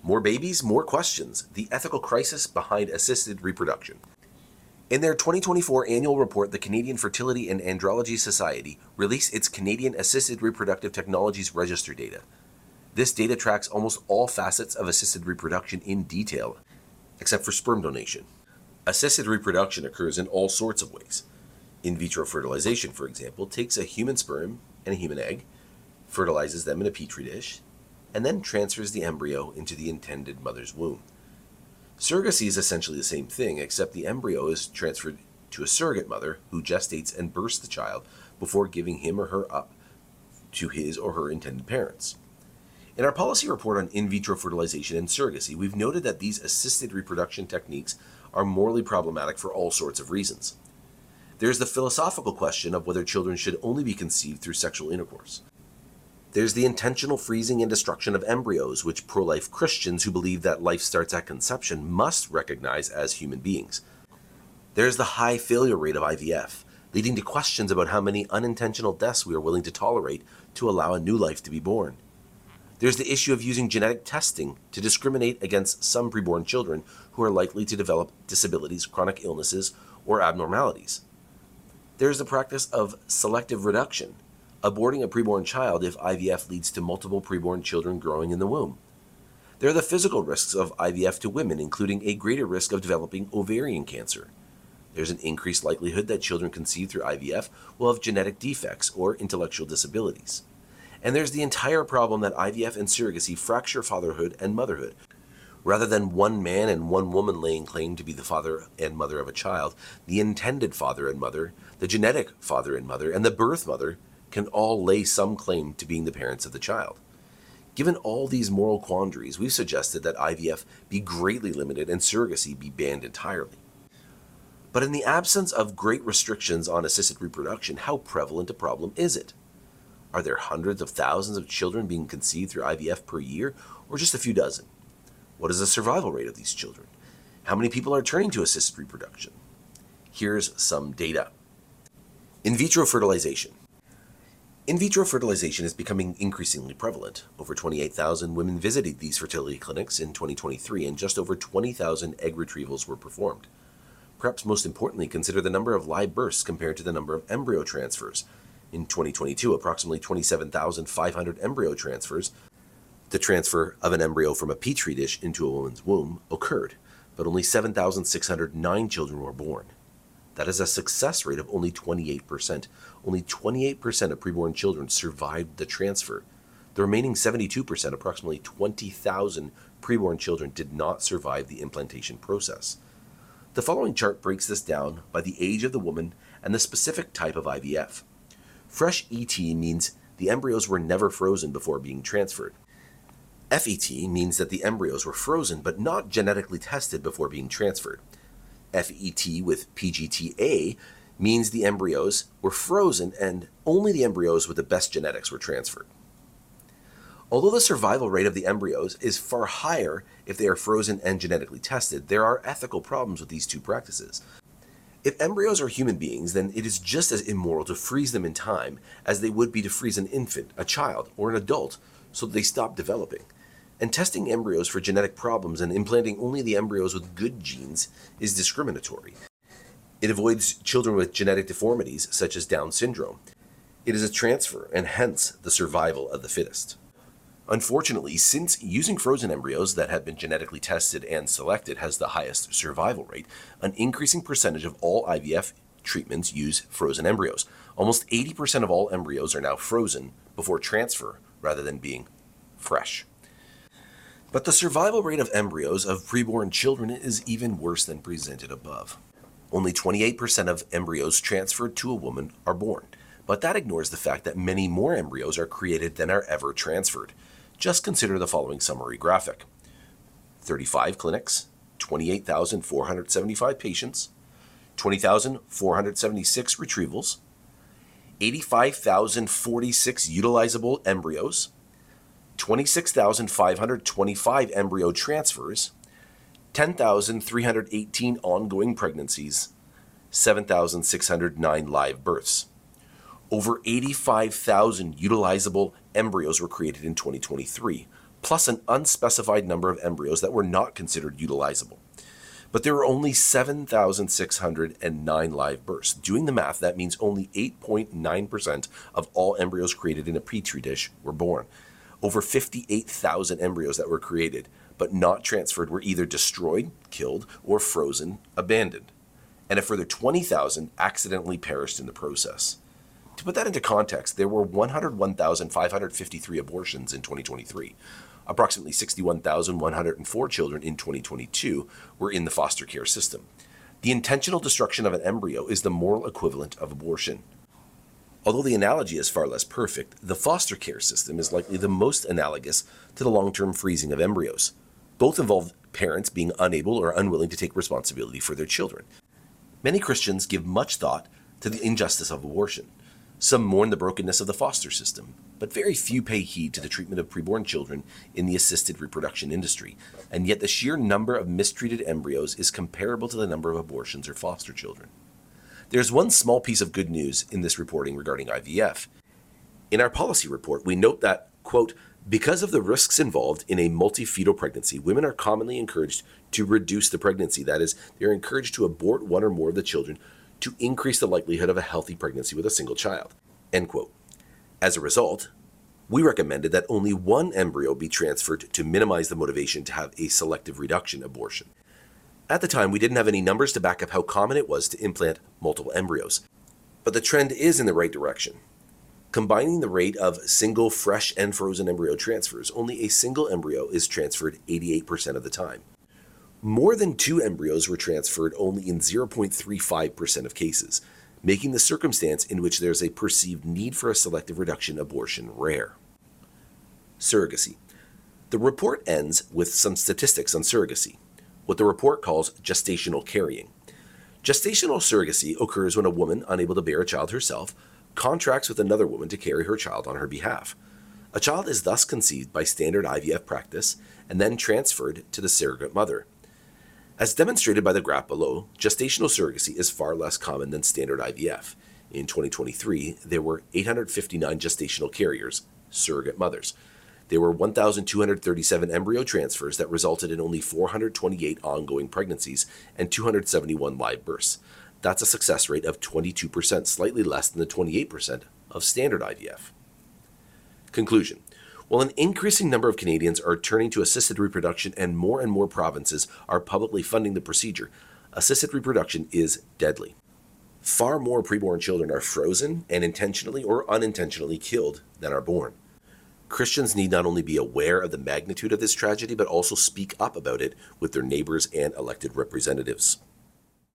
More babies, more questions. The ethical crisis behind assisted reproduction. In their 2024 annual report, the Canadian Fertility and Andrology Society released its Canadian Assisted Reproductive Technologies Register data. This data tracks almost all facets of assisted reproduction in detail, except for sperm donation. Assisted reproduction occurs in all sorts of ways. In vitro fertilization, for example, takes a human sperm and a human egg, fertilizes them in a petri dish, and then transfers the embryo into the intended mother's womb. Surrogacy is essentially the same thing, except the embryo is transferred to a surrogate mother who gestates and births the child before giving him or her up to his or her intended parents. In our policy report on in vitro fertilization and surrogacy, we've noted that these assisted reproduction techniques are morally problematic for all sorts of reasons. There's the philosophical question of whether children should only be conceived through sexual intercourse. There's the intentional freezing and destruction of embryos, which pro-life Christians who believe that life starts at conception must recognize as human beings. There's the high failure rate of IVF, leading to questions about how many unintentional deaths we are willing to tolerate to allow a new life to be born. There's the issue of using genetic testing to discriminate against some preborn children who are likely to develop disabilities, chronic illnesses, or abnormalities. There's the practice of selective reduction, aborting a preborn child if IVF leads to multiple preborn children growing in the womb. There are the physical risks of IVF to women, including a greater risk of developing ovarian cancer. There's an increased likelihood that children conceived through IVF will have genetic defects or intellectual disabilities. And there's the entire problem that IVF and surrogacy fracture fatherhood and motherhood. Rather than one man and one woman laying claim to be the father and mother of a child, the intended father and mother, the genetic father and mother, and the birth mother can all lay some claim to being the parents of the child. Given all these moral quandaries, we've suggested that IVF be greatly limited and surrogacy be banned entirely. But in the absence of great restrictions on assisted reproduction, how prevalent a problem is it? Are there hundreds of thousands of children being conceived through IVF per year, or just a few dozen? What is the survival rate of these children? How many people are turning to assisted reproduction? Here's some data. In vitro fertilization. In vitro fertilization is becoming increasingly prevalent. Over 28,000 women visited these fertility clinics in 2023, and just over 20,000 egg retrievals were performed. Perhaps most importantly, consider the number of live births compared to the number of embryo transfers. In 2022, approximately 27,500 embryo transfers, the transfer of an embryo from a petri dish into a woman's womb, occurred, but only 7,609 children were born. That is a success rate of only 28%. Only 28% of preborn children survived the transfer. The remaining 72%, approximately 20,000 preborn children, did not survive the implantation process. The following chart breaks this down by the age of the woman and the specific type of IVF. Fresh ET means the embryos were never frozen before being transferred. FET means that the embryos were frozen but not genetically tested before being transferred. FET with PGTA means the embryos were frozen and only the embryos with the best genetics were transferred. Although the survival rate of the embryos is far higher if they are frozen and genetically tested, there are ethical problems with these two practices. If embryos are human beings, then it is just as immoral to freeze them in time as they would be to freeze an infant, a child, or an adult so that they stop developing. And testing embryos for genetic problems and implanting only the embryos with good genes is discriminatory. It avoids children with genetic deformities such as Down syndrome. It is a transfer and hence the survival of the fittest. Unfortunately, since using frozen embryos that have been genetically tested and selected has the highest survival rate, an increasing percentage of all IVF treatments use frozen embryos. Almost 80% of all embryos are now frozen before transfer rather than being fresh. But the survival rate of embryos of preborn children is even worse than presented above. Only 28% of embryos transferred to a woman are born, but that ignores the fact that many more embryos are created than are ever transferred. Just consider the following summary graphic. 35 clinics, 28,475 patients, 20,476 retrievals, 85,046 utilizable embryos, 26,525 embryo transfers, 10,318 ongoing pregnancies, 7,609 live births. Over 85,000 utilizable embryos were created in 2023, plus an unspecified number of embryos that were not considered utilizable. But there were only 7,609 live births. Doing the math, that means only 8.9% of all embryos created in a petri dish were born. Over 58,000 embryos that were created but not transferred were either destroyed, killed, or frozen, abandoned. And a further 20,000 accidentally perished in the process. To put that into context, there were 101,553 abortions in 2023. Approximately 61,104 children in 2022 were in the foster care system. The intentional destruction of an embryo is the moral equivalent of abortion. Although the analogy is far less perfect, the foster care system is likely the most analogous to the long-term freezing of embryos. Both involve parents being unable or unwilling to take responsibility for their children. Many Christians give much thought to the injustice of abortion. Some mourn the brokenness of the foster system, but very few pay heed to the treatment of preborn children in the assisted reproduction industry, and yet the sheer number of mistreated embryos is comparable to the number of abortions or foster children. There's one small piece of good news in this reporting regarding IVF. In our policy report, we note that, quote, because of the risks involved in a multi-fetal pregnancy, women are commonly encouraged to reduce the pregnancy. That is, they're encouraged to abort one or more of the children to increase the likelihood of a healthy pregnancy with a single child, end quote. As a result, we recommended that only one embryo be transferred to minimize the motivation to have a selective reduction abortion. At the time, we didn't have any numbers to back up how common it was to implant multiple embryos, but the trend is in the right direction. Combining the rate of single fresh and frozen embryo transfers, only a single embryo is transferred 88% of the time. More than two embryos were transferred only in 0.35% of cases, making the circumstance in which there is a perceived need for a selective reduction abortion rare. Surrogacy. The report ends with some statistics on surrogacy, what the report calls gestational carrying. Gestational surrogacy occurs when a woman, unable to bear a child herself, contracts with another woman to carry her child on her behalf. A child is thus conceived by standard IVF practice and then transferred to the surrogate mother. As demonstrated by the graph below, gestational surrogacy is far less common than standard IVF. In 2023, there were 859 gestational carriers, surrogate mothers. There were 1,237 embryo transfers that resulted in only 428 ongoing pregnancies and 271 live births. That's a success rate of 22%, slightly less than the 28% of standard IVF. Conclusion. While an increasing number of Canadians are turning to assisted reproduction and more provinces are publicly funding the procedure, assisted reproduction is deadly. Far more preborn children are frozen and intentionally or unintentionally killed than are born. Christians need not only be aware of the magnitude of this tragedy, but also speak up about it with their neighbors and elected representatives.